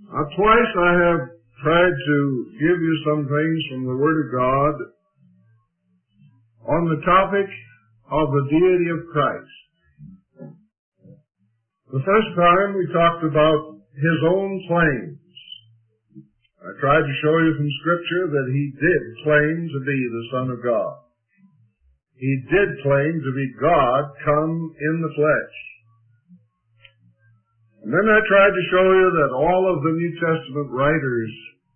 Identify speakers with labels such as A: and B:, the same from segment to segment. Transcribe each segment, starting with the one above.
A: Twice I have tried to give you some things from the Word of God on the topic of the deity of Christ. The first time we talked about His own claims. I tried to show you from Scripture that He did claim to be the Son of God. He did claim to be God come in the flesh. And then I tried to show you that all of the New Testament writers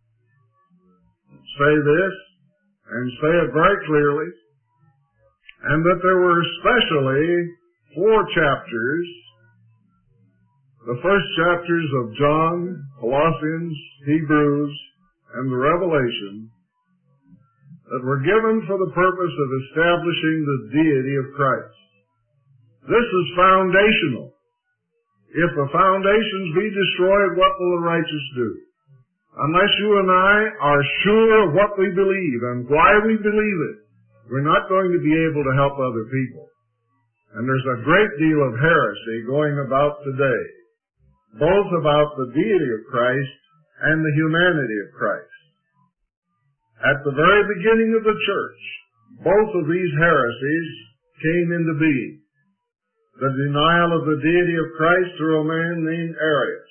A: say this, and say it very clearly, and that there were especially 4 chapters, the first chapters of John, Colossians, Hebrews, and the Revelation, that were given for the purpose of establishing the deity of Christ. This is foundational. If the foundations be destroyed, what will the righteous do? Unless you and I are sure of what we believe and why we believe it, we're not going to be able to help other people. And there's a great deal of heresy going about today, both about the deity of Christ and the humanity of Christ. At the very beginning of the church, both of these heresies came into being. The denial of the deity of Christ through a man named Arius.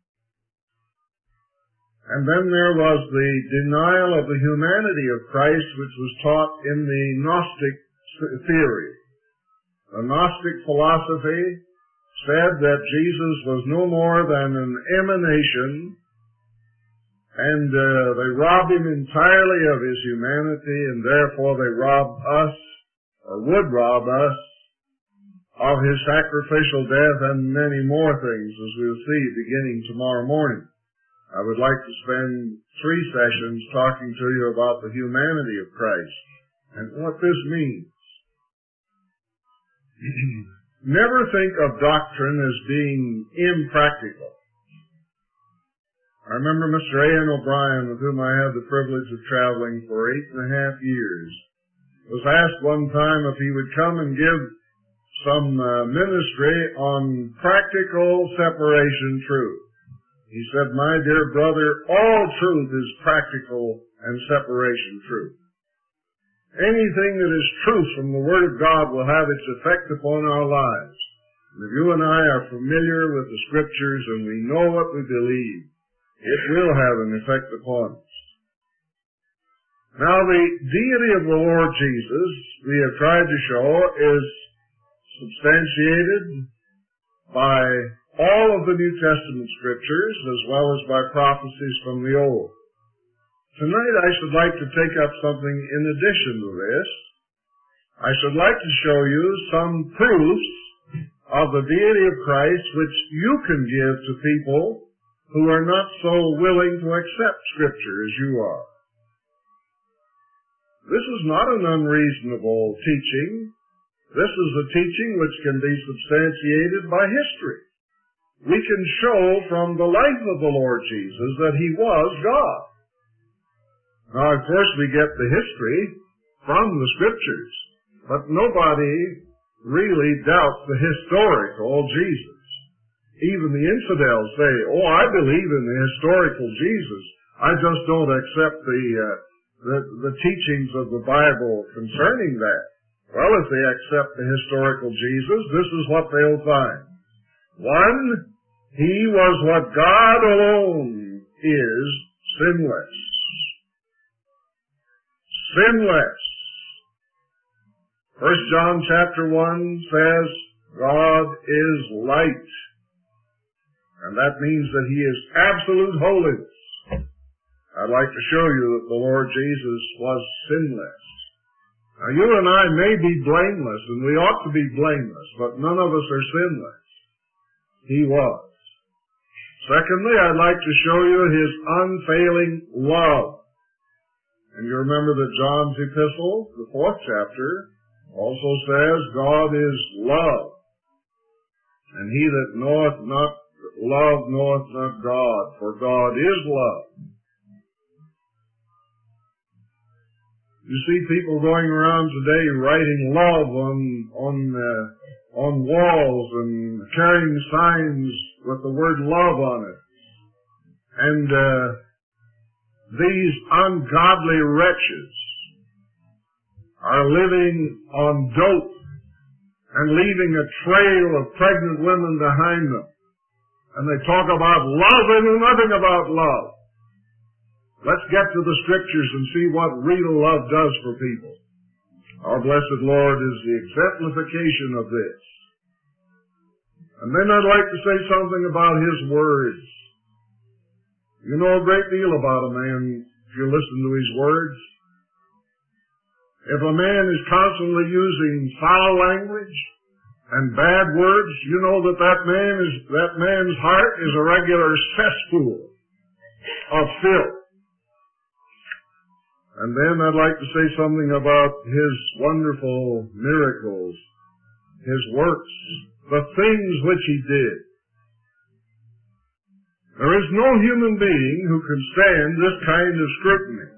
A: And then there was the denial of the humanity of Christ, which was taught in the Gnostic theory. The Gnostic philosophy said that Jesus was no more than an emanation, and they robbed him entirely of his humanity, and therefore they robbed us, or would rob us, of his sacrificial death and many more things, as we'll see beginning tomorrow morning. I would like to spend 3 sessions talking to you about the humanity of Christ and what this means. Never think of doctrine as being impractical. I remember Mr. A.N. O'Brien, with whom I had the privilege of traveling for 8.5 years, was asked one time if he would come and give some ministry on practical separation truth. He said, "My dear brother, all truth is practical and separation truth. Anything that is truth from the Word of God will have its effect upon our lives. And if you and I are familiar with the Scriptures and we know what we believe, it will have an effect upon us." Now, the deity of the Lord Jesus, we have tried to show, is substantiated by all of the New Testament Scriptures, as well as by prophecies from the Old. Tonight I should like to take up something in addition to this. I should like to show you some proofs of the deity of Christ which you can give to people who are not so willing to accept Scripture as you are. This is not an unreasonable teaching. This is a teaching which can be substantiated by history. We can show from the life of the Lord Jesus that He was God. Now, of course, we get the history from the Scriptures, but nobody really doubts the historical Jesus. Even the infidels say, "Oh, I believe in the historical Jesus. I just don't accept the teachings of the Bible concerning that." Well, if they accept the historical Jesus, this is what they'll find. 1, He was what God alone is, sinless. Sinless. 1 John chapter 1 says, God is light. And that means that He is absolute holiness. I'd like to show you that the Lord Jesus was sinless. Now, you and I may be blameless, and we ought to be blameless, but none of us are sinless. He was. Secondly, I'd like to show you His unfailing love. And you remember that John's epistle, the 4th chapter, also says, God is love. And he that knoweth not love knoweth not God, for God is love. You see people going around today writing love on walls and carrying signs with the word love on it. And these ungodly wretches are living on dope and leaving a trail of pregnant women behind them. And they talk about love and know nothing about love. Let's get to the Scriptures and see what real love does for people. Our blessed Lord is the exemplification of this. And then I'd like to say something about His words. You know a great deal about a man if you listen to his words. If a man is constantly using foul language and bad words, you know that man's heart is a regular cesspool of filth. And then I'd like to say something about His wonderful miracles, His works, the things which He did. There is no human being who can stand this kind of scrutiny.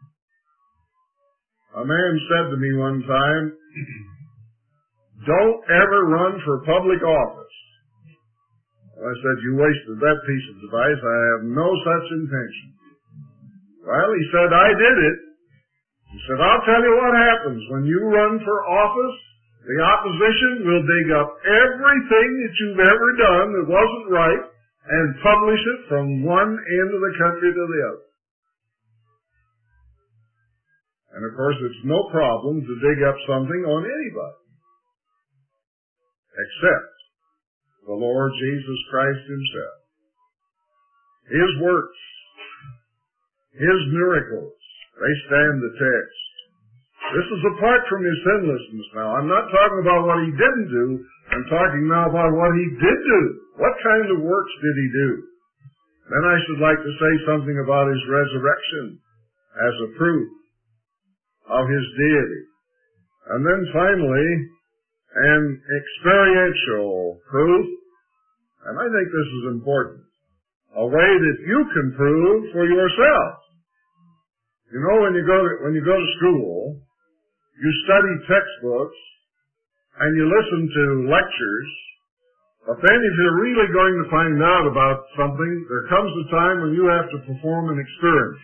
A: A man said to me one time, "Don't ever run for public office." I said, "You wasted that piece of advice. I have no such intention." Well, he said, "I did it." He said, "I'll tell you what happens. When you run for office, the opposition will dig up everything that you've ever done that wasn't right and publish it from one end of the country to the other. And of course, it's no problem to dig up something on anybody, except the Lord Jesus Christ Himself. His works, His miracles, they stand the test. This is apart from His sinlessness now. I'm not talking about what He didn't do. I'm talking now about what He did do. What kind of works did He do? Then I should like to say something about His resurrection as a proof of His deity. And then finally, an experiential proof, and I think this is important, a way that you can prove for yourself. You know, when you go to school, you study textbooks and you listen to lectures, but then if you're really going to find out about something, there comes a time when you have to perform an experiment.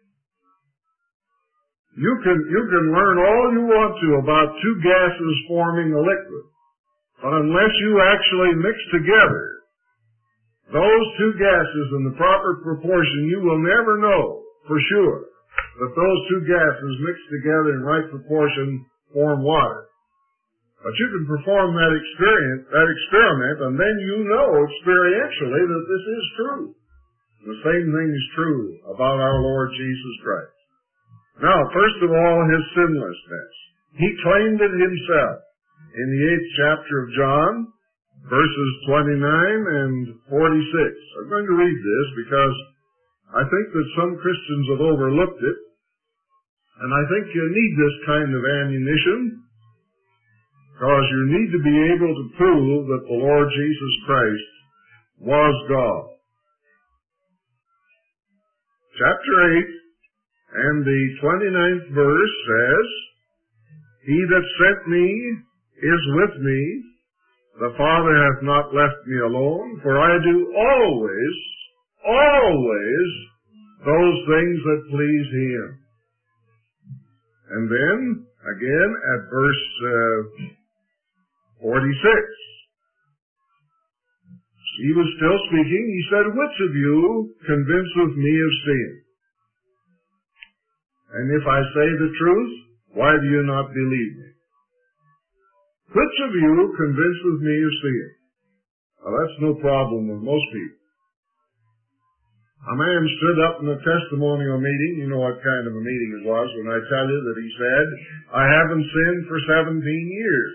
A: You can learn all you want to about two gases forming a liquid, but unless you actually mix together those two gases in the proper proportion, you will never know for sure that those two gases mixed together in right proportion form water. But you can perform that experiment, and then you know experientially that this is true. The same thing is true about our Lord Jesus Christ. Now, first of all, His sinlessness. He claimed it Himself. In the 8th chapter of John, verses 29 and 46. I'm going to read this because I think that some Christians have overlooked it, and I think you need this kind of ammunition, because you need to be able to prove that the Lord Jesus Christ was God. Chapter 8 and the 29th verse says, "He that sent me is with me. The Father hath not left me alone, for I do always those things that please Him." And then, again, at verse 46, He was still speaking. He said, "Which of you convinceth me of sin? And if I say the truth, why do you not believe me? Which of you convinceth me of sin?" Well, that's no problem with most people. A man stood up in a testimonial meeting. You know what kind of a meeting it was when I tell you that he said, "I haven't sinned for 17 years.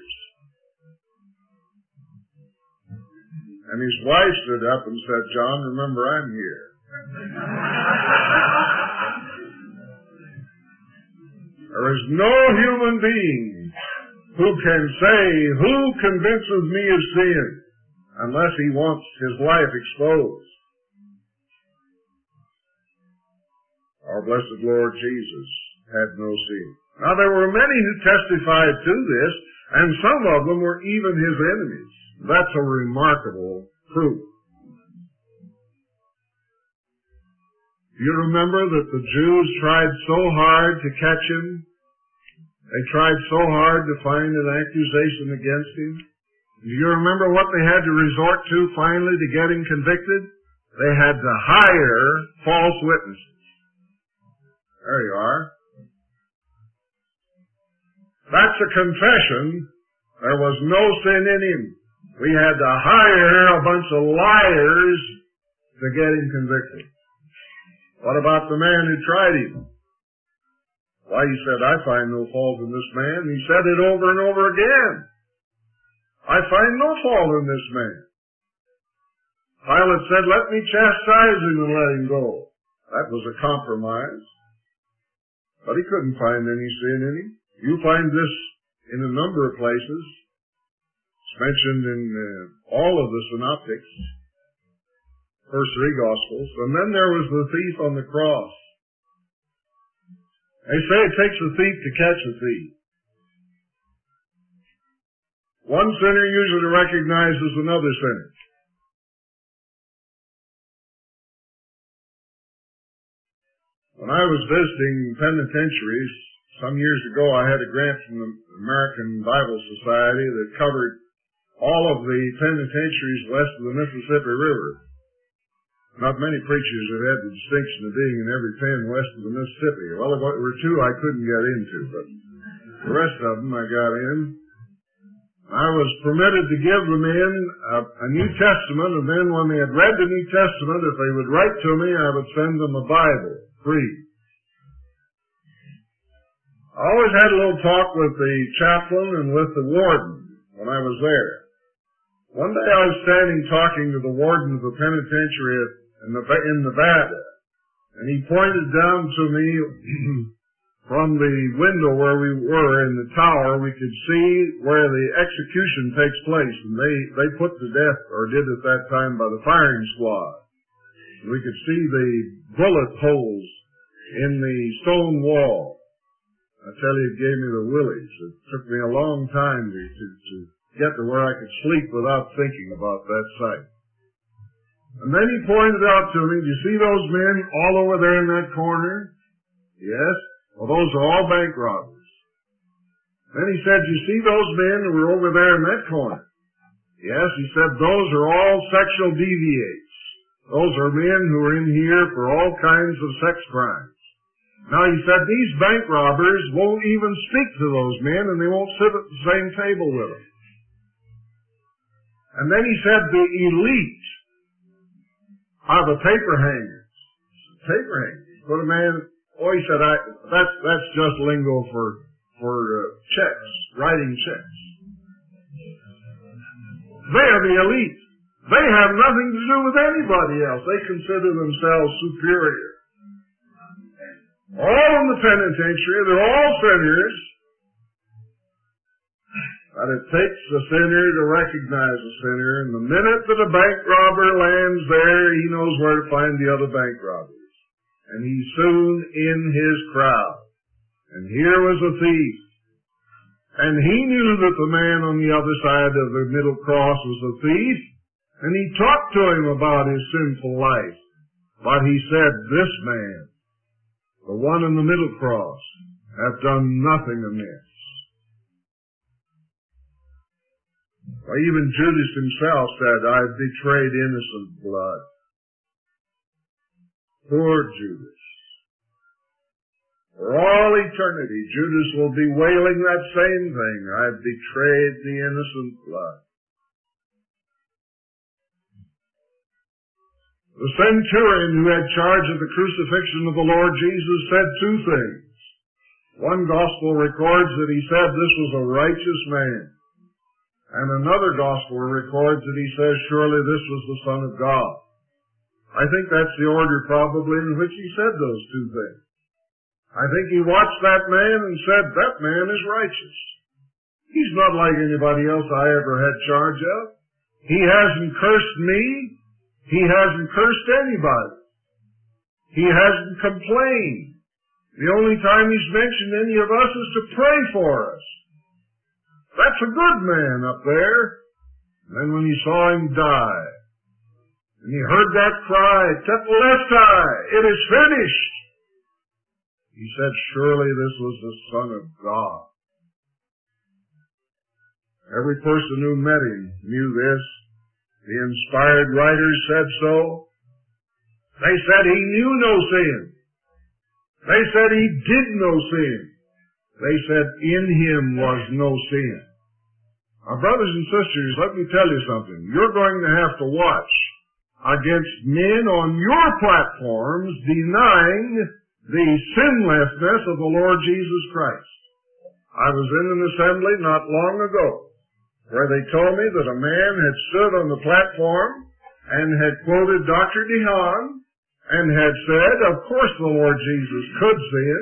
A: And his wife stood up and said, "John, remember I'm here." There is no human being who can say, "Who convinces me of sin?" unless he wants his life exposed. Our blessed Lord Jesus had no sin. Now, there were many who testified to this, and some of them were even His enemies. That's a remarkable proof. You remember that the Jews tried so hard to catch him. They tried so hard to find an accusation against him. Do you remember what they had to resort to finally to get him convicted? They had to hire false witnesses. There you are. That's a confession. There was no sin in him. We had to hire a bunch of liars to get him convicted. What about the man who tried him? Why, he said, I find no fault in this man. He said it over and over again. I find no fault in this man. Pilate said, let me chastise him and let him go. That was a compromise. But he couldn't find any sin in him. You find this in a number of places. It's mentioned in all of the synoptics, first three Gospels. And then there was the thief on the cross. They say it takes a thief to catch a thief. One sinner usually recognizes another sinner. When I was visiting penitentiaries some years ago, I had a grant from the American Bible Society that covered all of the penitentiaries west of the Mississippi River. Not many preachers have had the distinction of being in every pen west of the Mississippi. Well, there were two I couldn't get into, but the rest of them I got in. I was permitted to give the men a New Testament, and then when they had read the New Testament, if they would write to me, I would send them a Bible, free. I always had a little talk with the chaplain and with the warden when I was there. One day I was standing talking to the warden of the penitentiary in Nevada, and he pointed down to me from the window where we were in the tower. We could see where the execution takes place, and they put to death, or did at that time, by the firing squad. And we could see the bullet holes in the stone wall. I tell you, it gave me the willies. It took me a long time to get to where I could sleep without thinking about that sight. And then he pointed out to me, do you see those men all over there in that corner? Yes. Well, those are all bank robbers. Then he said, you see those men who are over there in that corner? Yes. He said, those are all sexual deviates. Those are men who are in here for all kinds of sex crimes. Now, he said, these bank robbers won't even speak to those men, and they won't sit at the same table with them. And then he said, the elite are the paper hangers. Paper hangers. Put a man, he said, that's just lingo for checks, writing checks. They are the elite. They have nothing to do with anybody else. They consider themselves superior. All in the penitentiary, they're all sinners. But it takes a sinner to recognize a sinner, and the minute that a bank robber lands there, he knows where to find the other bank robbers. And he's soon in his crowd. And here was a thief. And he knew that the man on the other side of the middle cross was a thief, and he talked to him about his sinful life. But he said, this man, the one in the middle cross, hath done nothing amiss. Well, even Judas himself said, I've betrayed innocent blood. Poor Judas. For all eternity, Judas will be wailing that same thing. I've betrayed the innocent blood. The centurion who had charge of the crucifixion of the Lord Jesus said two things. One gospel records that he said this was a righteous man. And another gospel records that he says, surely this was the Son of God. I think that's the order probably in which he said those two things. I think he watched that man and said, that man is righteous. He's not like anybody else I ever had charge of. He hasn't cursed me. He hasn't cursed anybody. He hasn't complained. The only time he's mentioned any of us is to pray for us. That's a good man up there. And then when he saw him die, And he heard that cry, Tetelestai, it is finished. He said, surely this was the Son of God. Every person who met him knew this. The inspired writers said so. They said he knew no sin. They said he did no sin. They said in him was no sin. Now, brothers and sisters, let me tell you something. You're going to have to watch against men on your platforms denying the sinlessness of the Lord Jesus Christ. I was in an assembly not long ago where they told me that a man had stood on the platform and had quoted Dr. DeHaan and had said, of course the Lord Jesus could sin.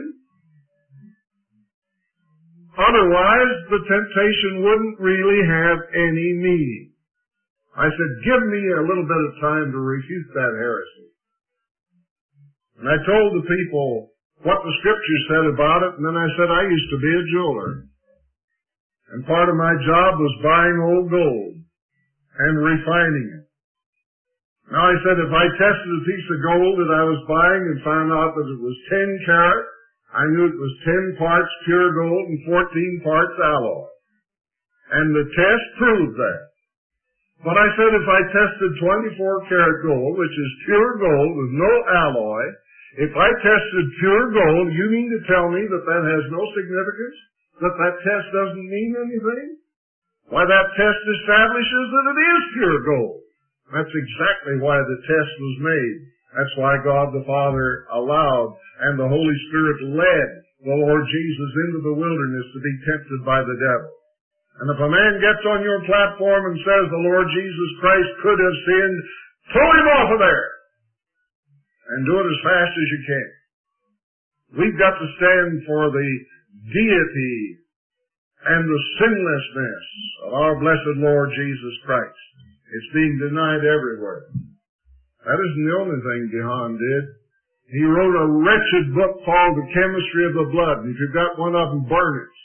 A: Otherwise, the temptation wouldn't really have any meaning. I said, give me a little bit of time to refute that heresy. And I told the people what the Scripture said about it, and then I said I used to be a jeweler. And part of my job was buying old gold and refining it. Now I said if I tested a piece of gold that I was buying and found out that it was 10 karat, I knew it was 10 parts pure gold and 14 parts alloy. And the test proved that. But I said if I tested 24 karat gold, which is pure gold with no alloy, if I tested pure gold, you mean to tell me that that has no significance? That that test doesn't mean anything? Why, that test establishes that it is pure gold. That's exactly why the test was made. That's why God the Father allowed and the Holy Spirit led the Lord Jesus into the wilderness to be tempted by the devil. And if a man gets on your platform and says the Lord Jesus Christ could have sinned, throw him off of there. And do it as fast as you can. We've got to stand for the deity and the sinlessness of our blessed Lord Jesus Christ. It's being denied everywhere. That isn't the only thing DeHaan did. He wrote a wretched book called The Chemistry of the Blood, and if you've got one of them, burn it.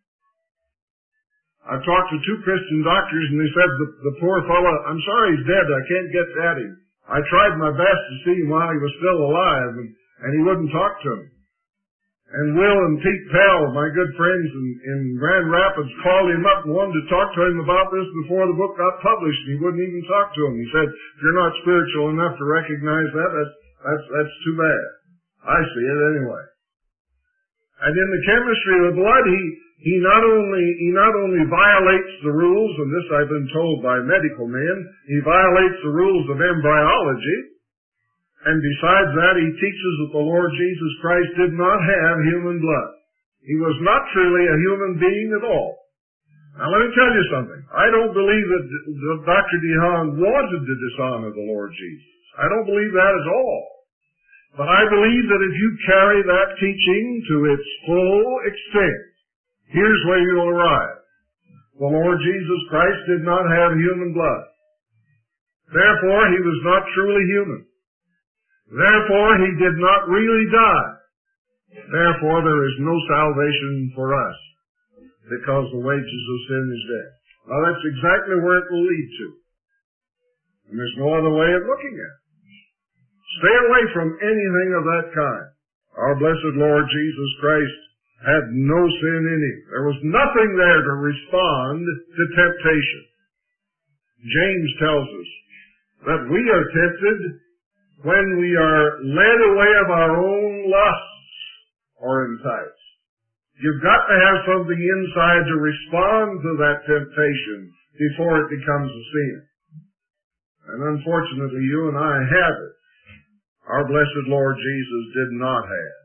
A: I talked to 2 Christian doctors, and they said, the poor fellow, I'm sorry he's dead, I can't get at him. I tried my best to see him while he was still alive, and he wouldn't talk to me. And Will and Pete Pell, my good friends in Grand Rapids, called him up and wanted to talk to him about this before the book got published, and he wouldn't even talk to him. He said, if you're not spiritual enough to recognize that, that's too bad. I see it anyway. And in The Chemistry of the Blood, he not only violates the rules, and this I've been told by medical men, he violates the rules of embryology. And besides that, he teaches that the Lord Jesus Christ did not have human blood. He was not truly a human being at all. Now let me tell you something. I don't believe that Dr. DeHaan wanted to dishonor the Lord Jesus. I don't believe that at all. But I believe that if you carry that teaching to its full extent, here's where you'll arrive. The Lord Jesus Christ did not have human blood. Therefore, he was not truly human. Therefore, he did not really die. Therefore, there is no salvation for us, because the wages of sin is death. Now, that's exactly where it will lead to. And there's no other way of looking at it. Stay away from anything of that kind. Our blessed Lord Jesus Christ had no sin in him. There was nothing there to respond to temptation. James tells us that we are tempted when we are led away of our own lusts or enticed. You've got to have something inside to respond to that temptation before it becomes a sin. And unfortunately, you and I have it. Our blessed Lord Jesus did not have.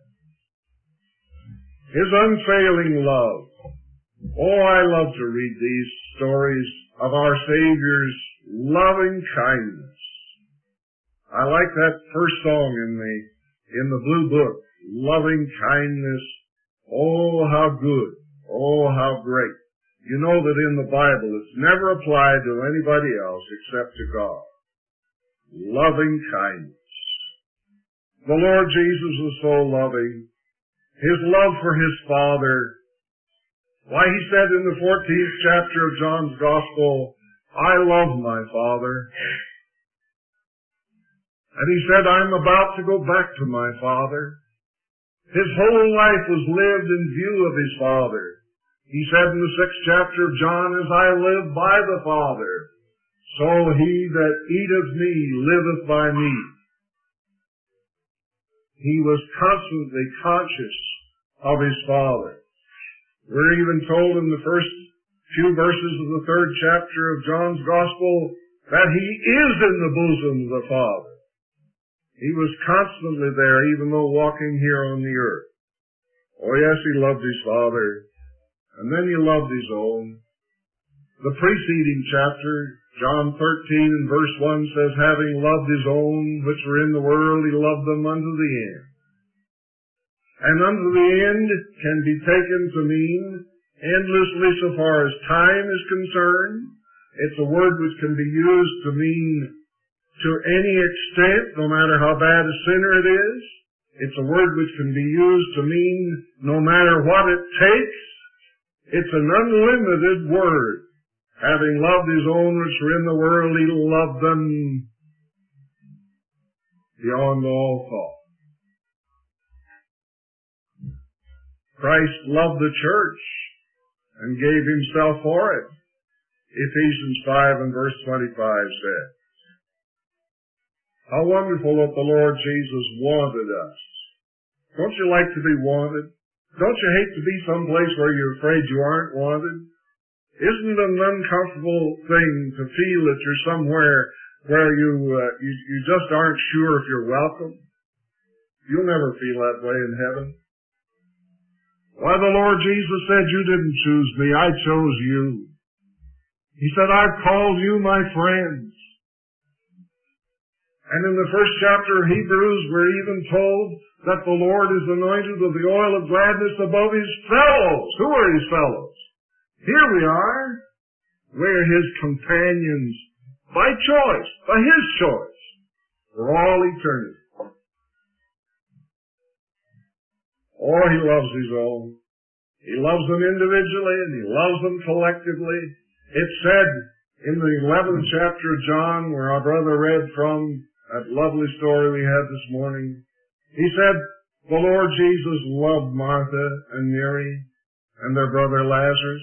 A: His unfailing love. Oh, I love to read these stories of our Savior's loving kindness. I like that first song in the Blue Book, loving kindness. Oh, how good. Oh, how great. You know that in the Bible it's never applied to anybody else except to God. Loving kindness. The Lord Jesus was so loving. His love for his Father. Why, he said in the 14th chapter of John's Gospel, I love my Father. And he said, I'm about to go back to my Father. His whole life was lived in view of his Father. He said in the 6th chapter of John, as I live by the Father, so he that eateth me liveth by me. He was constantly conscious of his Father. We're even told in the first few verses of the 3rd chapter of John's Gospel that he is in the bosom of the Father. He was constantly there, even though walking here on the earth. Oh yes, he loved his Father, and then he loved his own. The preceding chapter, John 13 and verse 1 says, having loved his own which were in the world, he loved them unto the end. And unto the end can be taken to mean endlessly so far as time is concerned. It's a word which can be used to mean to any extent, no matter how bad a sinner it is. It's a word which can be used to mean no matter what it takes. It's an unlimited word. Having loved his own which were in the world, he loved them beyond all thought. Christ loved the church and gave himself for it. Ephesians 5 and verse 25 said, how wonderful that the Lord Jesus wanted us. Don't you like to be wanted? Don't you hate to be someplace where you're afraid you aren't wanted? Isn't it an uncomfortable thing to feel that you're somewhere where you just aren't sure if you're welcome? You'll never feel that way in heaven. Why, the Lord Jesus said, you didn't choose me, I chose you. He said, I've called you my friends. And in the 1st chapter of Hebrews, we're even told that the Lord is anointed with the oil of gladness above his fellows. Who are his fellows? Here we are. We're his companions by choice, by his choice, for all eternity. Oh, he loves his own. He loves them individually and he loves them collectively. It's said in the 11th chapter of John, where our brother read from that lovely story we had this morning, he said, the Lord Jesus loved Martha and Mary and their brother Lazarus.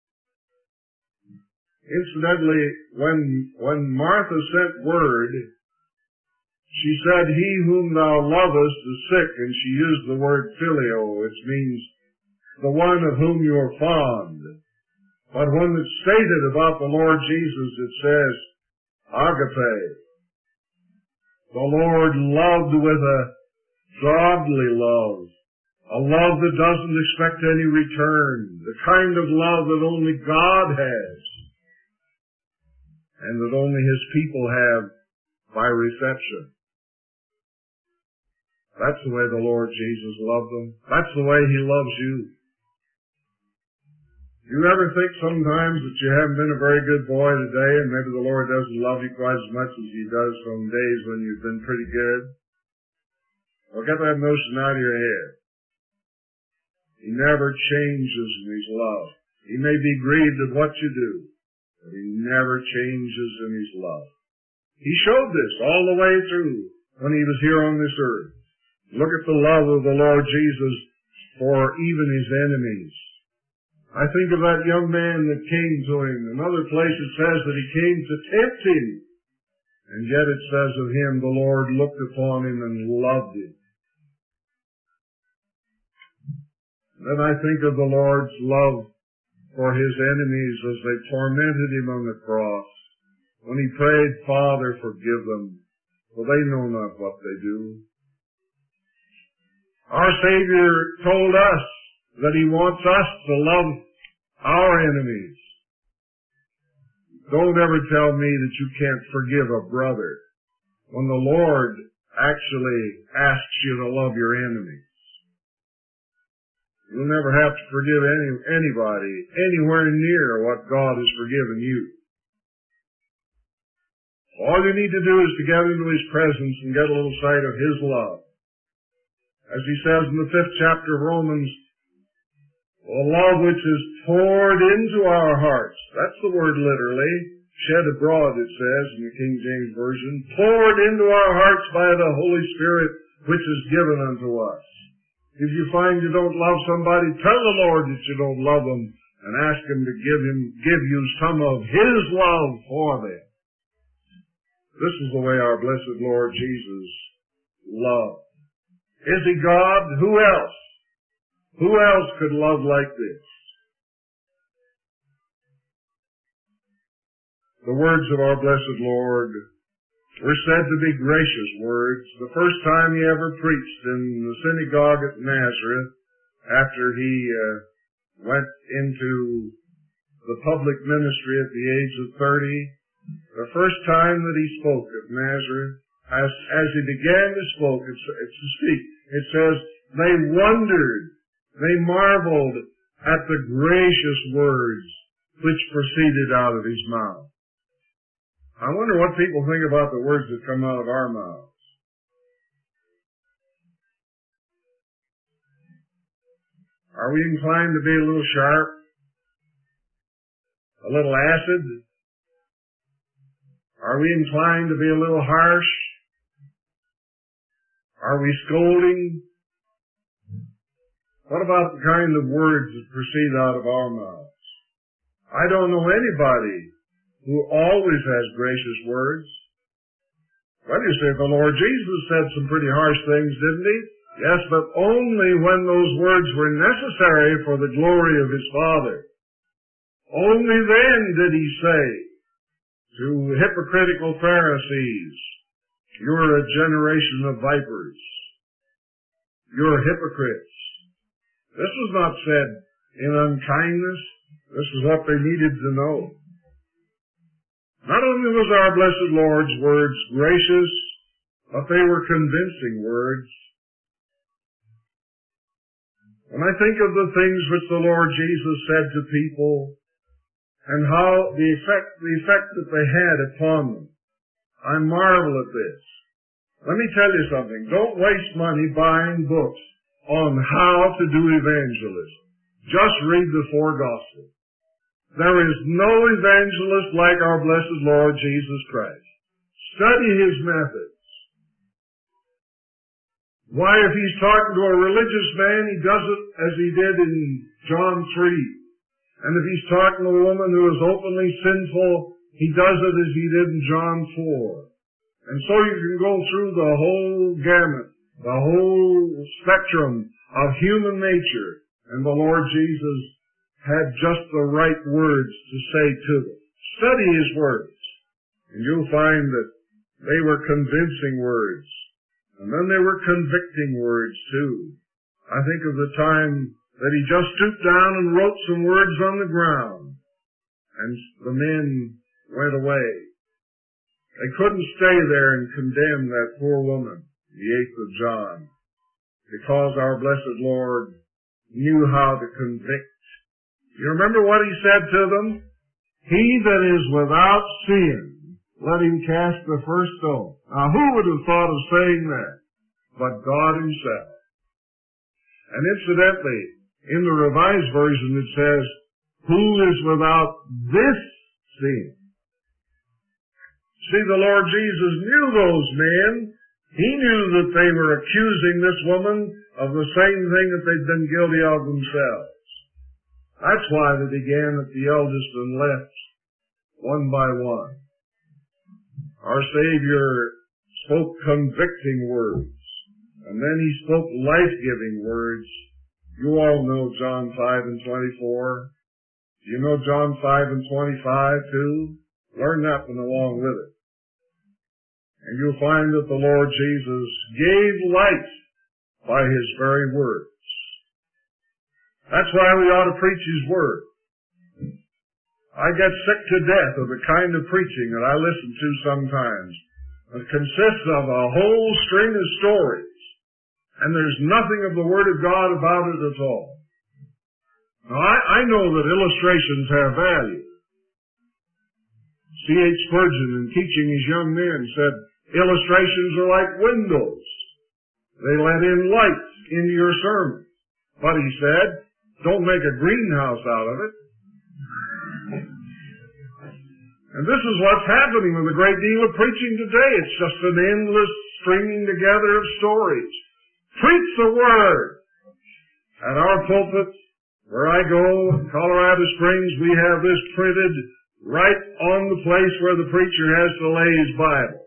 A: Incidentally, when Martha sent word, she said, he whom thou lovest is sick, and she used the word phileo, which means the one of whom you are fond. But when it's stated about the Lord Jesus, it says, agape. The Lord loved with a godly love, a love that doesn't expect any return, the kind of love that only God has, and that only his people have by reception. That's the way the Lord Jesus loved them. That's the way he loves you. You ever think sometimes that you haven't been a very good boy today and maybe the Lord doesn't love you quite as much as he does some days when you've been pretty good? Well, get that notion out of your head. He never changes in his love. He may be grieved at what you do, but he never changes in his love. He showed this all the way through when he was here on this earth. Look at the love of the Lord Jesus for even his enemies. I think of that young man that came to him. Another place it says that he came to tempt him. And yet it says of him, the Lord looked upon him and loved him. Then I think of the Lord's love for his enemies as they tormented him on the cross. When he prayed, Father, forgive them, for they know not what they do. Our Savior told us that he wants us to love our enemies. Don't ever tell me that you can't forgive a brother when the Lord actually asks you to love your enemies. You'll never have to forgive anybody anywhere near what God has forgiven you. All you need to do is to get into his presence and get a little sight of his love. As he says in the 5th chapter of Romans, the love which is poured into our hearts, that's the word literally, shed abroad, it says in the King James Version, poured into our hearts by the Holy Spirit, which is given unto us. If you find you don't love somebody, tell the Lord that you don't love them and ask Him to give you some of His love for them. This is the way our blessed Lord Jesus loved. Is He God? Who else? Who else could love like this? The words of our blessed Lord were said to be gracious words. The first time He ever preached in the synagogue at Nazareth, after He went into the public ministry at the age of 30, the first time that He spoke at Nazareth, as He began to speak, it says, they wondered, they marveled at the gracious words which proceeded out of His mouth. I wonder what people think about the words that come out of our mouths. Are we inclined to be a little sharp? A little acid? Are we inclined to be a little harsh? Are we scolding? What about the kind of words that proceed out of our mouths? I don't know anybody who always has gracious words. Well, you say the Lord Jesus said some pretty harsh things, didn't He? Yes, but only when those words were necessary for the glory of His Father. Only then did He say to hypocritical Pharisees, you're a generation of vipers. You're hypocrites. This was not said in unkindness. This is what they needed to know. Not only was our blessed Lord's words gracious, but they were convincing words. When I think of the things which the Lord Jesus said to people and how the effect that they had upon them, I marvel at this. Let me tell you something. Don't waste money buying books on how to do evangelism. Just read the four Gospels. There is no evangelist like our blessed Lord Jesus Christ. Study His methods. Why, if He's talking to a religious man, He does it as He did in John 3. And if He's talking to a woman who is openly sinful, He does it as He did in John 4. And so you can go through the whole gamut, the whole spectrum of human nature, and the Lord Jesus had just the right words to say to them. Study His words, and you'll find that they were convincing words. And then they were convicting words, too. I think of the time that He just stooped down and wrote some words on the ground, and the men went away. They couldn't stay there and condemn that poor woman, the 8th of John, because our blessed Lord knew how to convict. You remember what He said to them? He that is without sin, let him cast the first stone. Now, who would have thought of saying that? But God Himself. And incidentally, in the Revised Version it says, who is without this sin? See, the Lord Jesus knew those men. He knew that they were accusing this woman of the same thing that they'd been guilty of themselves. That's why they began at the eldest and left, one by one. Our Savior spoke convicting words, and then He spoke life-giving words. You all know John 5 and 24. Do you know John 5 and 25 too? Learn that one along with it. And you'll find that the Lord Jesus gave life by His very words. That's why we ought to preach His Word. I get sick to death of the kind of preaching that I listen to sometimes. It consists of a whole string of stories, and there's nothing of the Word of God about it at all. Now, I know that illustrations have value. C.H. Spurgeon, in teaching his young men, said, illustrations are like windows. They let in light into your sermon. But he said, don't make a greenhouse out of it. And this is what's happening with a great deal of preaching today. It's just an endless stringing together of stories. Preach the Word. At our pulpit, where I go in Colorado Springs, we have this printed right on the place where the preacher has to lay his Bible.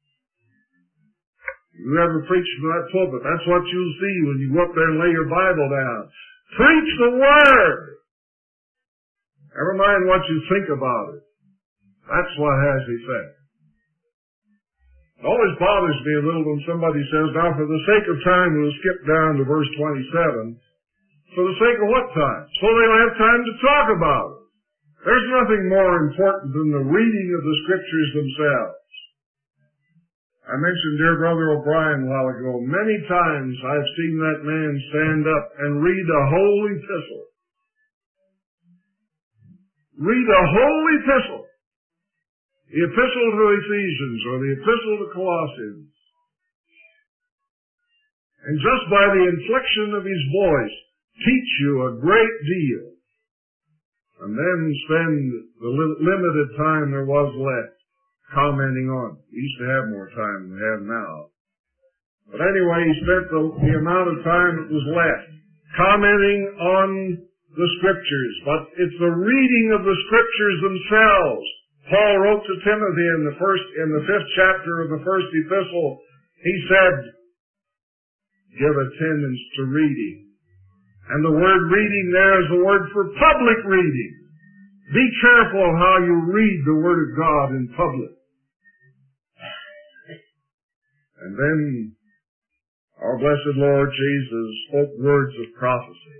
A: You ever preach from that pulpit, that's what you'll see when you go up there and lay your Bible down. Preach the Word! Never mind what you think about it. That's what has effect. It always bothers me a little when somebody says, now for the sake of time we'll skip down to verse 27. For the sake of what time? So they'll have time to talk about it. There's nothing more important than the reading of the Scriptures themselves. I mentioned dear Brother O'Brien a while ago, many times I've seen that man stand up and read a whole epistle. Read a whole epistle. The epistle to Ephesians or the epistle to Colossians. And just by the inflection of his voice, teach you a great deal. And then spend the limited time there was left commenting on it. We used to have more time than we have now. But anyway, he spent the amount of time that was left commenting on the Scriptures. But it's the reading of the Scriptures themselves. Paul wrote to Timothy in the 5th chapter of the first epistle, he said, give attendance to reading. And the word reading there is the word for public reading. Be careful of how you read the Word of God in public. And then our blessed Lord Jesus spoke words of prophecy.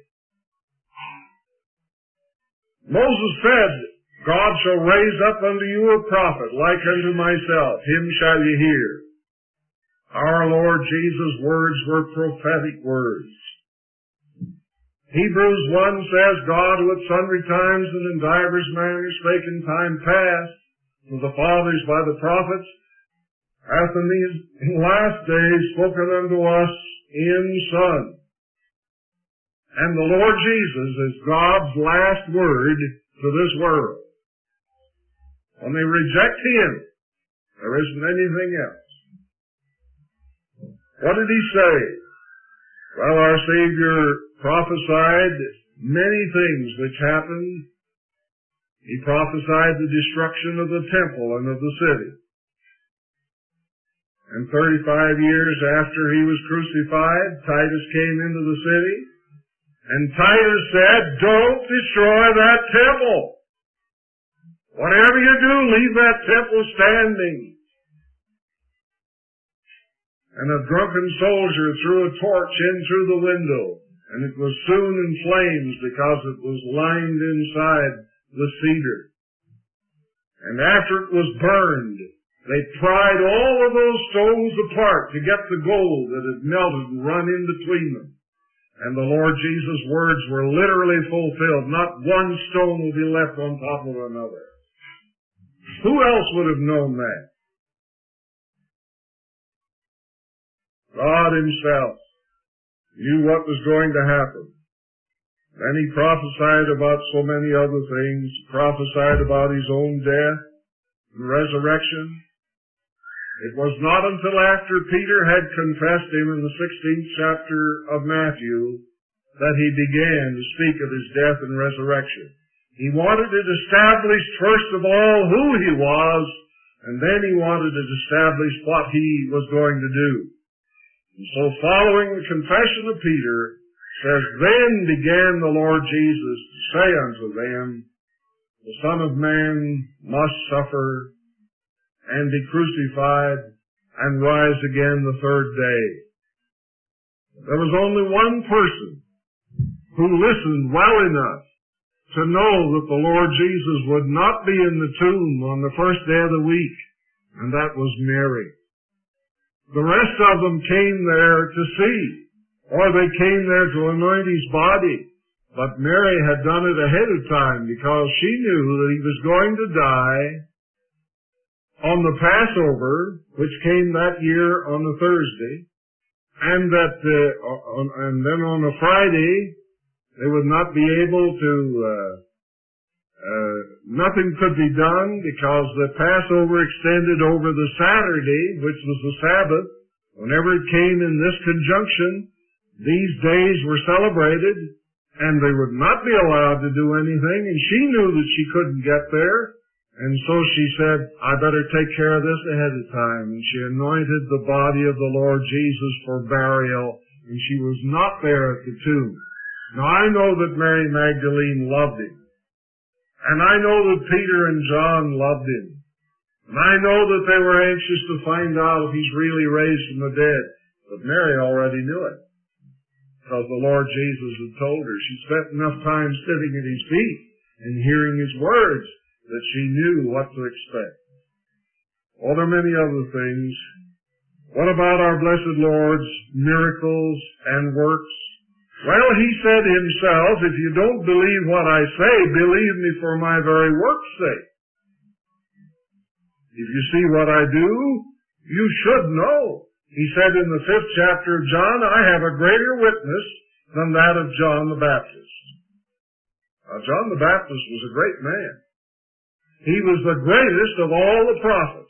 A: Moses said, God shall raise up unto you a prophet like unto myself. Him shall ye hear. Our Lord Jesus' words were prophetic words. Hebrews 1 says, God who at sundry times and in divers manners spake in time past to the fathers by the prophets, hath in these last days spoken unto us in Son. And the Lord Jesus is God's last word to this world. When they reject Him, there isn't anything else. What did He say? Well, our Savior prophesied many things which happened. He prophesied the destruction of the temple and of the city. And 35 years after He was crucified, Titus came into the city, and Titus said, don't destroy that temple. Whatever you do, leave that temple standing. And a drunken soldier threw a torch in through the window, and it was soon in flames because it was lined inside with cedar. And after it was burned, they pried all of those stones apart to get the gold that had melted and run in between them. And the Lord Jesus' words were literally fulfilled. Not one stone will be left on top of another. Who else would have known that? God Himself knew what was going to happen. Then He prophesied about so many other things. He prophesied about His own death and resurrection. It was not until after Peter had confessed Him in the 16th chapter of Matthew that He began to speak of His death and resurrection. He wanted it established first of all who He was, and then He wanted it established what He was going to do. And so following the confession of Peter, says, then began the Lord Jesus to say unto them, the Son of Man must suffer and be crucified and rise again the third day. There was only one person who listened well enough to know that the Lord Jesus would not be in the tomb on the first day of the week, and that was Mary. The rest of them came there to see, or they came there to anoint His body. But Mary had done it ahead of time because she knew that He was going to die on the Passover, which came that year on the Thursday, and that and then on a Friday they would not be able to Nothing could be done because the Passover extended over the Saturday, which was the Sabbath. Whenever it came in this conjunction, these days were celebrated, and they would not be allowed to do anything, and she knew that she couldn't get there, and so she said, I better take care of this ahead of time, and she anointed the body of the Lord Jesus for burial, and she was not there at the tomb. Now I know that Mary Magdalene loved him, and I know that Peter and John loved him, and I know that they were anxious to find out if he's really raised from the dead, but Mary already knew it, because the Lord Jesus had told her. She spent enough time sitting at his feet and hearing his words that she knew what to expect. Oh, there are many other things. What about our blessed Lord's miracles and works? Well, he said himself, if you don't believe what I say, believe me for my very work's sake. If you see what I do, you should know. He said in the 5th chapter of John, I have a greater witness than that of John the Baptist. Now, John the Baptist was a great man. He was the greatest of all the prophets.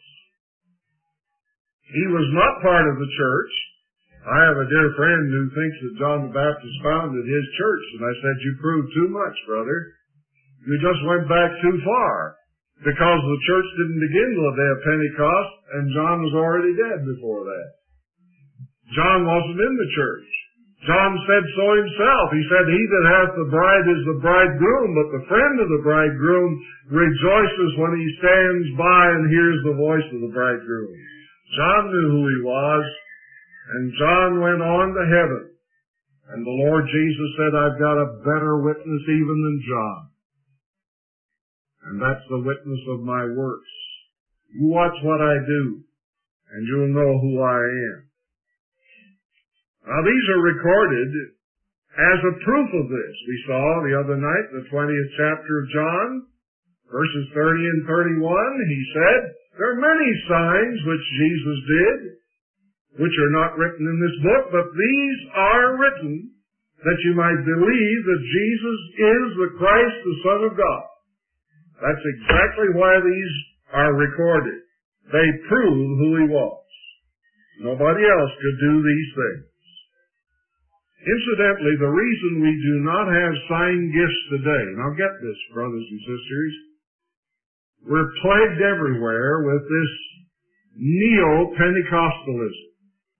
A: He was not part of the church. I have a dear friend who thinks that John the Baptist founded his church, and I said, you proved too much, brother. You just went back too far, because the church didn't begin till the day of Pentecost, and John was already dead before that. John wasn't in the church. John said so himself. He said, he that hath the bride is the bridegroom, but the friend of the bridegroom rejoices when he stands by and hears the voice of the bridegroom. John knew who he was, and John went on to heaven. And the Lord Jesus said, I've got a better witness even than John. And that's the witness of my works. You watch what I do, and you'll know who I am. Now, these are recorded as a proof of this. We saw the other night, the 20th chapter of John, verses 30 and 31, he said, there are many signs which Jesus did, which are not written in this book, but these are written that you might believe that Jesus is the Christ, the Son of God. That's exactly why these are recorded. They prove who he was. Nobody else could do these things. Incidentally, the reason we do not have sign gifts today, now get this, brothers and sisters, we're plagued everywhere with this neo-Pentecostalism.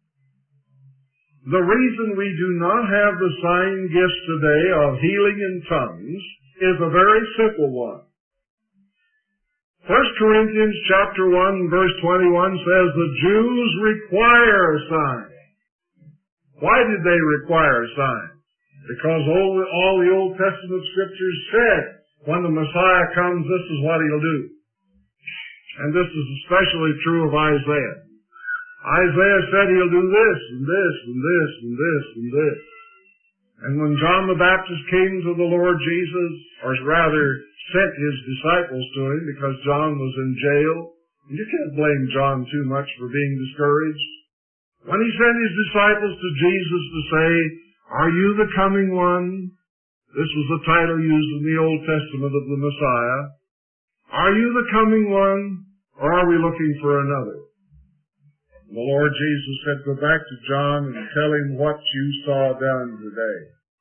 A: The reason we do not have the sign gifts today of healing in tongues is a very simple one. 1 Corinthians chapter 1 verse 21 says the Jews require a sign. Why did they require a sign? Because all the Old Testament scriptures said when the Messiah comes, this is what he'll do. And this is especially true of Isaiah. Isaiah said he'll do this and this and this and this and this. And when John the Baptist came to the Lord Jesus, or rather sent his disciples to him because John was in jail, and you can't blame John too much for being discouraged. When he sent his disciples to Jesus to say, are you the coming one? This was the title used in the Old Testament of the Messiah. Are you the coming one, or are we looking for another? The Lord Jesus said, go back to John and tell him what you saw done today.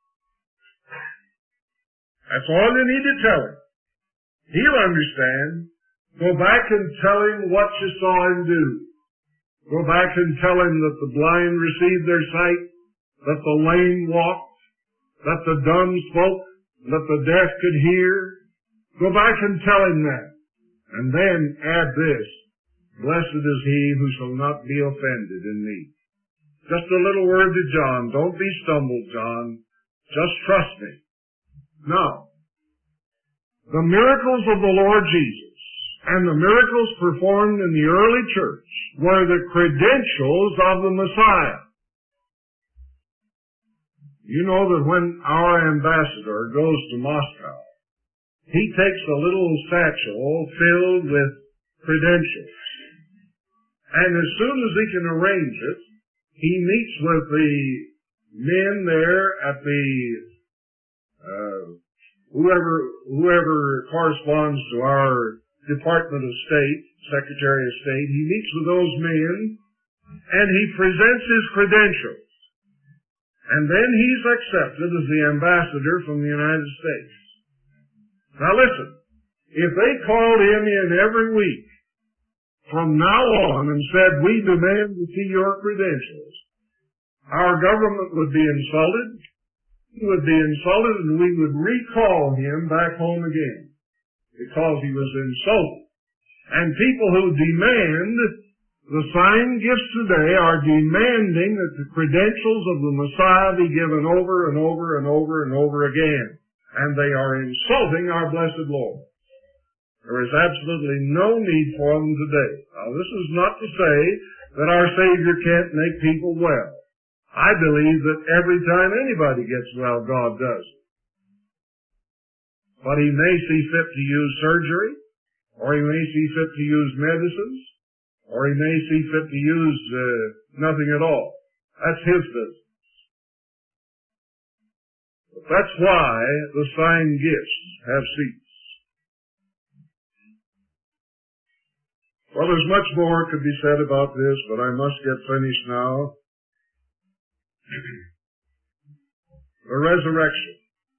A: That's all you need to tell him. He'll understand. Go back and tell him what you saw him do. Go back and tell him that the blind received their sight, that the lame walked, that the dumb spoke, that the deaf could hear. Go back and tell him that. And then add this. Blessed is he who shall not be offended in me. Just a little word to John. Don't be stumbled, John. Just trust me. Now, the miracles of the Lord Jesus and the miracles performed in the early church were the credentials of the Messiah. You know that when our ambassador goes to Moscow, he takes a little satchel filled with credentials. And as soon as he can arrange it, he meets with the men there at the whoever corresponds to our Department of State, Secretary of State, he meets with those men and he presents his credentials. And then he's accepted as the ambassador from the United States. Now listen, if they called him in every week from now on and said, we demand to see your credentials, our government would be insulted, he would be insulted, and we would recall him back home again because he was insulted. And people who demand the sign gifts today are demanding that the credentials of the Messiah be given over and over and over and over again. And they are insulting our blessed Lord. There is absolutely no need for them today. Now, this is not to say that our Savior can't make people well. I believe that every time anybody gets well, God does. But He may see fit to use surgery, or He may see fit to use medicines, or He may see fit to use nothing at all. That's His business. But that's why the sign gifts have seats. Well, there's much more could be said about this, but I must get finished now. The resurrection.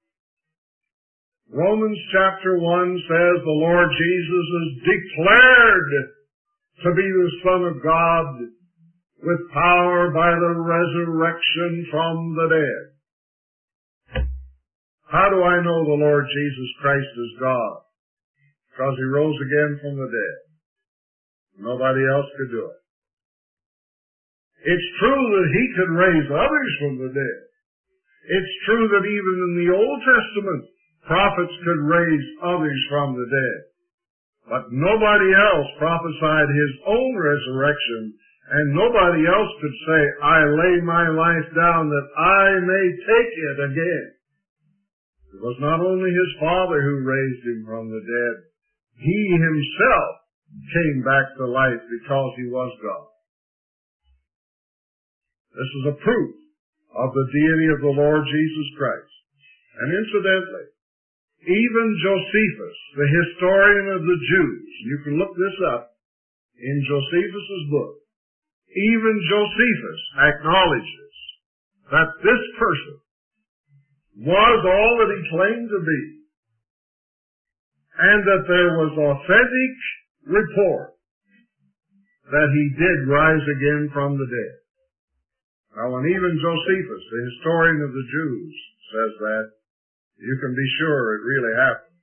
A: Romans chapter 1 says the Lord Jesus is declared to be the Son of God with power by the resurrection from the dead. How do I know the Lord Jesus Christ is God? Because He rose again from the dead. Nobody else could do it. It's true that He could raise others from the dead. It's true that even in the Old Testament, prophets could raise others from the dead. But nobody else prophesied His own resurrection, and nobody else could say, I lay my life down that I may take it again. It was not only His Father who raised Him from the dead. He Himself came back to life because He was God. This is a proof of the deity of the Lord Jesus Christ. And incidentally, even Josephus, the historian of the Jews, you can look this up in Josephus' book, even Josephus acknowledges that this person was all that he claimed to be, and that there was authentic report that he did rise again from the dead. Now, when even Josephus, the historian of the Jews, says that, you can be sure it really happened.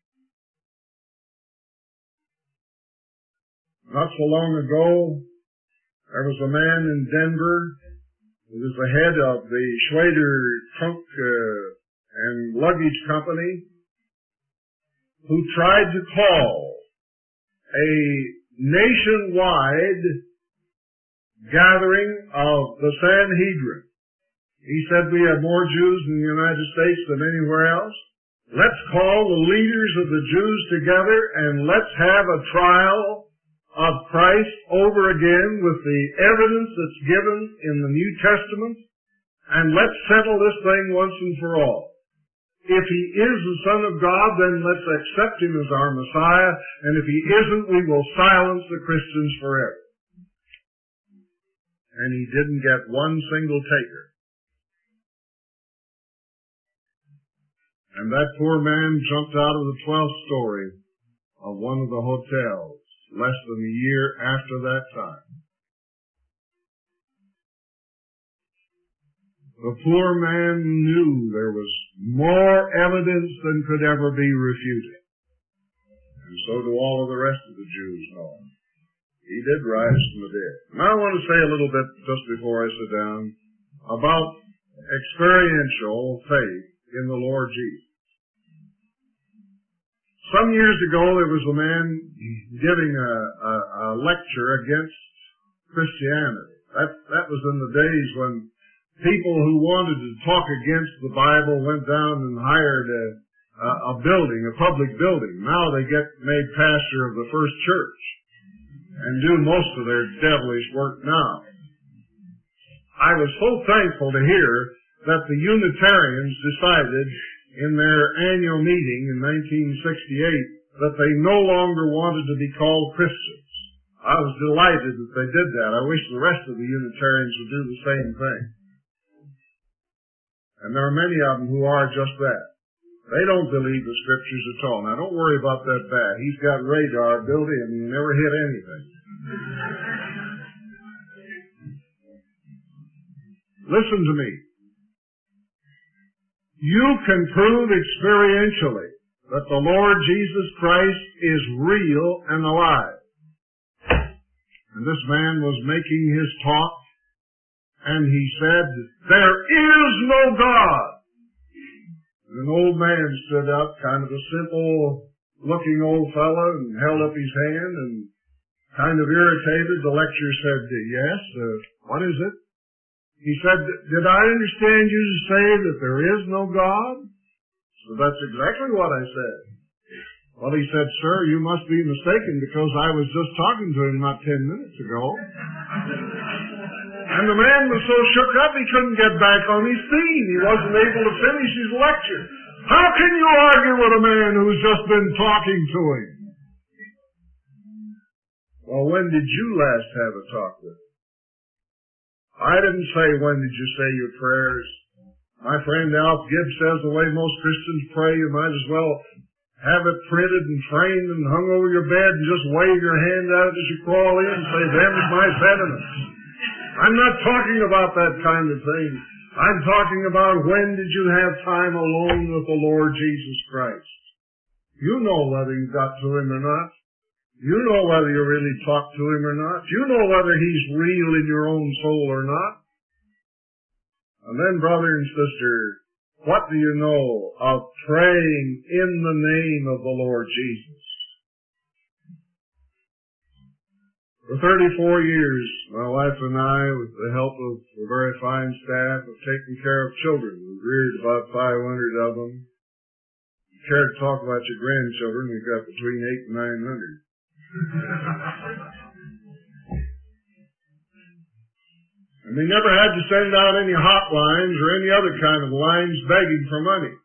A: Not so long ago, there was a man in Denver who was the head of the Schrader Trunk and Luggage Company, who tried to call a nationwide gathering of the Sanhedrin. He said, we have more Jews in the United States than anywhere else. Let's call the leaders of the Jews together and let's have a trial of Christ over again with the evidence that's given in the New Testament, and let's settle this thing once and for all. If He is the Son of God, then let's accept Him as our Messiah, and if He isn't, we will silence the Christians forever. And he didn't get one single taker. And that poor man jumped out of the 12th story of one of the hotels less than a year after that time. The poor man knew there was more evidence than could ever be refuted. And so do all of the rest of the Jews know. He did rise from the dead. Now I want to say a little bit, just before I sit down, about experiential faith in the Lord Jesus. Some years ago, there was a man giving a lecture against Christianity. That was in the days when people who wanted to talk against the Bible went down and hired a building, a public building. Now they get made pastor of the First Church and do most of their devilish work now. I was so thankful to hear that the Unitarians decided in their annual meeting in 1968 that they no longer wanted to be called Christians. I was delighted that they did that. I wish the rest of the Unitarians would do the same thing. And there are many of them who are just that. They don't believe the Scriptures at all. Now, don't worry about that bat. He's got radar built in. He never hit anything. Listen to me. You can prove experientially that the Lord Jesus Christ is real and alive. And this man was making his talk, and he said, "There is no God." And an old man stood up, kind of a simple-looking old fellow, and held up his hand, and kind of irritated, the lecturer said, "Yes, what is it?" He said, "Did I understand you to say that there is no God?" So that's exactly what I said. Well, he said, "Sir, you must be mistaken because I was just talking to him not 10 minutes ago." And the man was so shook up he couldn't get back on his feet. He wasn't able to finish his lecture. How can you argue with a man who's just been talking to him? Well, when did you last have a talk with him? I didn't say, when did you say your prayers? My friend Alf Gibbs says the way most Christians pray, you might as well have it printed and framed and hung over your bed and just wave your hand at it as you crawl in and say, "Them's my sentiments." I'm not talking about that kind of thing. I'm talking about, when did you have time alone with the Lord Jesus Christ? You know whether you got to Him or not. You know whether you really talked to Him or not. You know whether He's real in your own soul or not. And then, brother and sister, what do you know of praying in the name of the Lord Jesus? For 34 years, my wife and I, with the help of a very fine staff, have taken care of children. We've reared about 500 of them. If you care to talk about your grandchildren, we've got between 800 and 900. And we never had to send out any hotlines or any other kind of lines begging for money.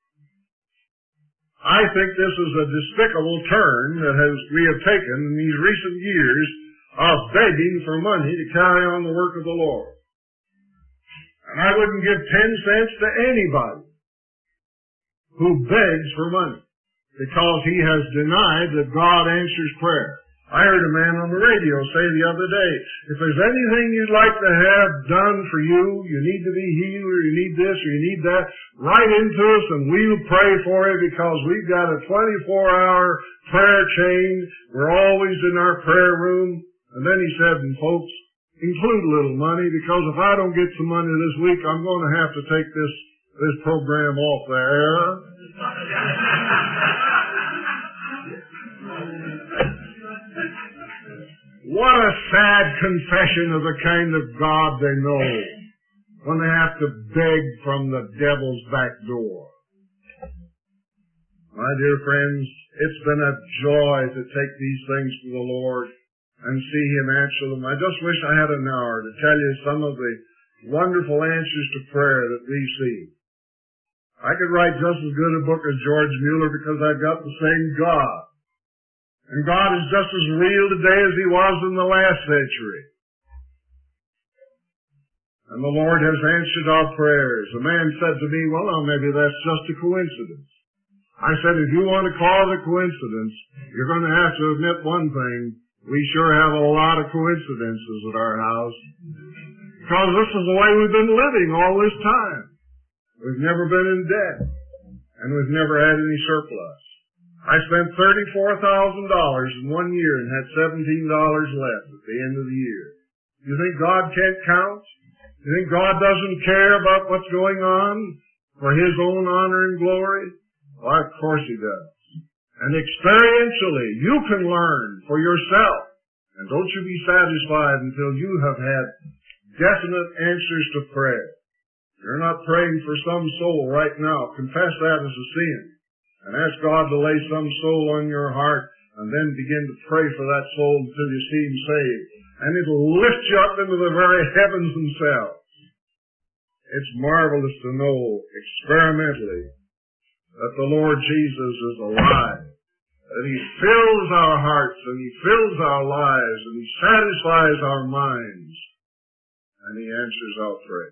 A: I think this is a despicable turn that we have taken in these recent years of begging for money to carry on the work of the Lord. And I wouldn't give 10 cents to anybody who begs for money, because he has denied that God answers prayer. I heard a man on the radio say the other day, if there's anything you'd like to have done for you, you need to be healed, or you need this, or you need that, write into us and we'll pray for you, because we've got a 24-hour prayer chain. We're always in our prayer room. And then he said, and folks, include a little money, because if I don't get some money this week, I'm going to have to take this program off the air. What a sad confession of the kind of God they know when they have to beg from the devil's back door. My dear friends, it's been a joy to take these things to the Lord and see Him answer them. I just wish I had an hour to tell you some of the wonderful answers to prayer that we've seen. I could write just as good a book as George Mueller, because I've got the same God. And God is just as real today as He was in the last century. And the Lord has answered our prayers. A man said to me, well, now maybe that's just a coincidence. I said, if you want to call it a coincidence, you're going to have to admit one thing. We sure have a lot of coincidences at our house. Because this is the way we've been living all this time. We've never been in debt. And we've never had any surplus. I spent $34,000 in 1 year and had $17 left at the end of the year. You think God can't count? You think God doesn't care about what's going on for His own honor and glory? Why, of course He does. And experientially, you can learn for yourself. And don't you be satisfied until you have had definite answers to prayer. You're not praying for some soul right now. Confess that as a sin. And ask God to lay some soul on your heart, and then begin to pray for that soul until you see him saved. And it'll lift you up into the very heavens themselves. It's marvelous to know experimentally that the Lord Jesus is alive, that He fills our hearts and He fills our lives and He satisfies our minds and He answers our prayer.